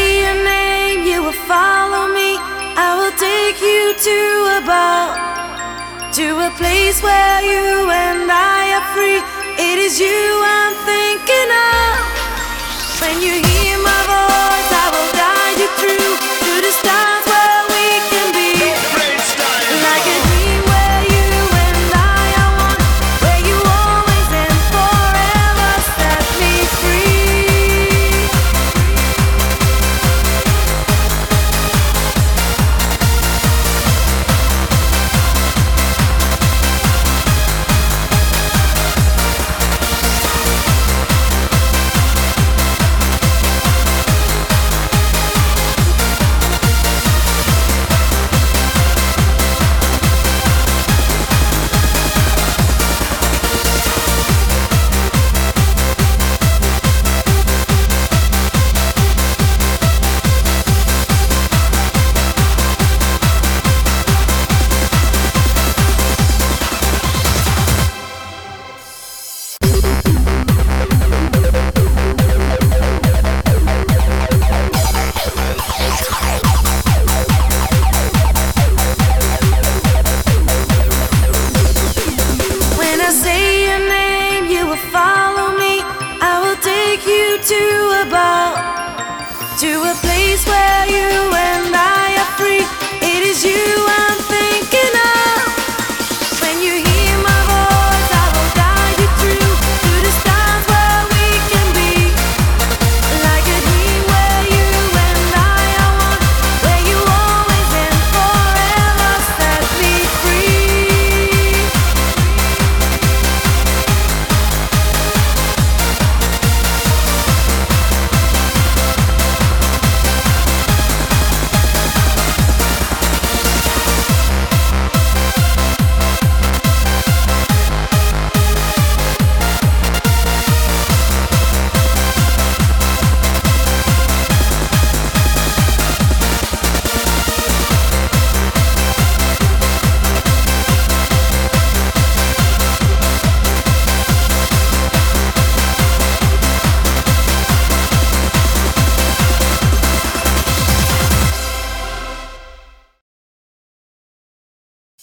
say your name, you will follow me. I will take you to a bar, to a place where you and I are free. It is you I'm thinking of. When you hear my voice, I will guide you through to the stars where we can be. Like a dream where you and I are one, where you always and forever set me free. To a bar, to a place where you and I are free. It is you